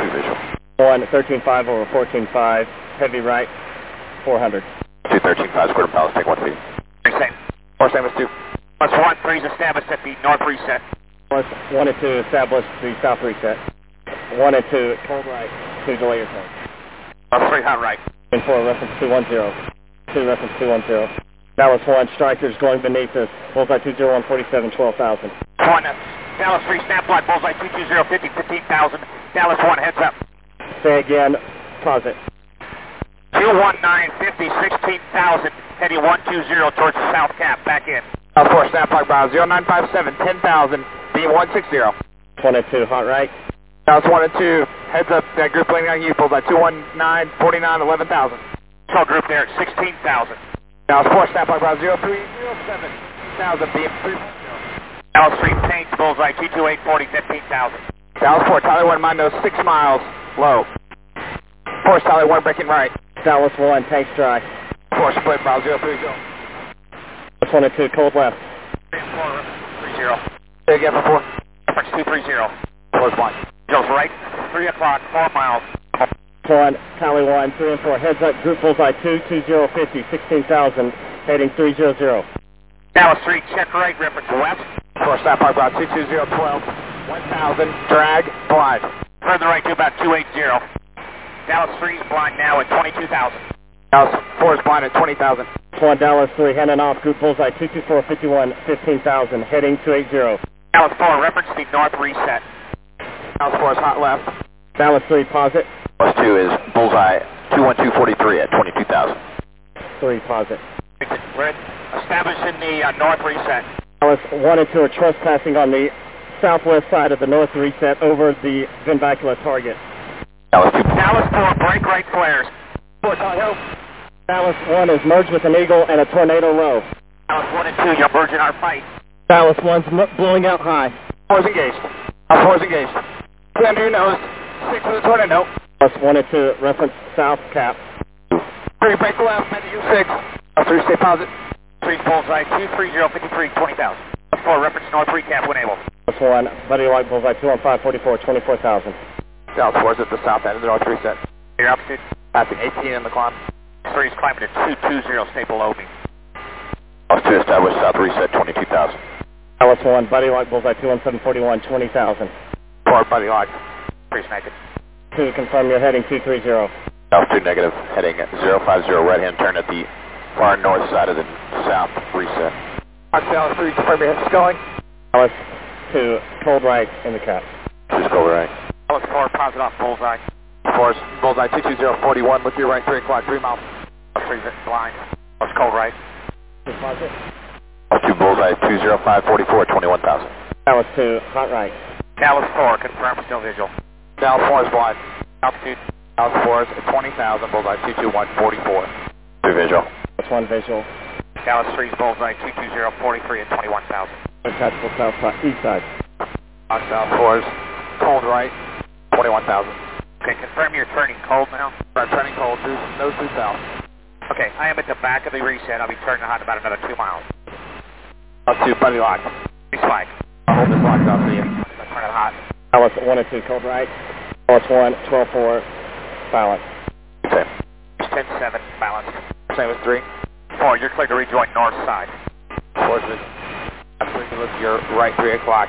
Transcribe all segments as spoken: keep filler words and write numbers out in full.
visual. one thirteen five over fourteen five, heavy right, four hundred. two thirteen five, square ballast, take one feet. Three same. Four same as two. Plus one, three's established at the north reset. Plus one and two established the south reset. One and two, cold right, two delay your turn. Plus three, hot right. And four, reference two one zero. Two, reference two one zero. Dallas one, strikers going beneath us. Bullseye two zero one forty-seven, twelve thousand. One, uh, Dallas three, snap line, bullseye two two zero fifty, fifteen thousand. Dallas one, heads up. Say again, pause it. two one nine fifty, sixteen thousand, heading one two zero towards the south cap, back in. Dallas four, snap line, bow, zero nine five seven, ten thousand, beam one six zero. One and two, hot right. Dallas one and two, heads up, that group landing on you, bullseye two one nine, forty-nine, eleven thousand. So group there at sixteen thousand. Dallas four, snap line, bow, zero three zero seven, thousand, beam three one zero. Dallas three, paint, bullseye two two eight forty, fifteen thousand. Dallas four, Tyler one, mind nose, six miles, low. Force Tyler one, breaking right. Dallas one, tank strike. Four, split, bow, zero three zero. Dallas one and two, cold left. three four, three zero. Say again for four. Reference two three zero. Four's blind. Goes right, three o'clock, four miles. One, Tally one, three and four, heads up, group bullseye two two zero fifty, sixteen thousand, heading three zero zero. Dallas three, check right, reference west. Four, snap line, bow, two two zero twelve, one thousand, drag, blind. Further right to about two eighty. Dallas three is blind now at twenty-two thousand. Dallas four is blind at twenty thousand. One, Dallas three, handing off, group bullseye two two four fifty-one, fifteen thousand, heading two eighty. Dallas four, reference the north reset. Dallas four is hot left. Dallas three, pause it. Plus two is bullseye two one two forty-three at twenty-two thousand. Three, pause it. We're establishing the uh, north reset. Dallas one and two are trespassing on the southwest side of the north reset over the Vinvacula target. Dallas two. Dallas four, break right flares. Four, Tyler. Dallas one is merged with an eagle and a tornado low. Dallas one and two, you're merging our fight. Dallas one's m blowing out high. Four's engaged. Dallas four's engaged. Two under your nose. Six with a tornado. Dallas one and two, reference south cap. Three, break the left, man, U six. Dallas three, stay positive. Three, bullseye two three zero fifty-three, twenty thousand. Four, reference north recap when able. Dallas one, Buddy White bullseye two one five forty-four, twenty-four thousand. Dallas four is at the south end of the north reset. Your altitude. Passing eighteen in the climb. Three is climbing at two two zero, stay below me. Dallas two established south reset, twenty-two thousand. Dallas one, Buddy White bullseye two one seven forty-one, twenty thousand. Four, buddy lock. Three's naked. Two, confirm you're heading two three zero. Dallas two negative, heading zero five zero, right hand turn at the far north side of the south reset. Dallas three, confirm your head's going. Dallas two, cold right in the cap. Just go right. Dallas four, positive off bullseye. Four, bullseye two two zero forty-one, look to your right, three o'clock, three miles. Three blind. Let's cold right. Deposit. Two, bullseye two zero five forty-four, twenty-one thousand. Dallas two, hot right. Dallas four, confirm still visual. Dallas four is blind. Altitude. Dallas four is twenty thousand, bullseye two two one forty-four. Two visual. That's one visual. Dallas three is bullseye two two zero forty-three at twenty-one thousand. Tactical south side, east side. Dallas four is cold right, twenty-one thousand. Okay, confirm you're turning cold now. I'm turning cold, due, nose due south. Okay, I am at the back of the reset. I'll be turning hot in about another two miles. Up to buddy lock. Please flag. I'll hold this locked up for you. I'm turning hot. Dallas one and two, cold right. Dallas one, twelve four, balance. Same. ten seven, balanced. Same as three. Four, you're clear to rejoin north side. Four is absolutely look to your right, three o'clock.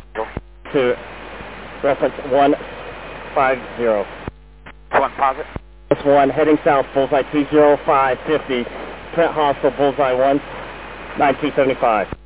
Two, reference one five zero. One posit. Dallas one, heading south, bullseye two zero five fifty. Trent hostile, bullseye one nine two seventy-five.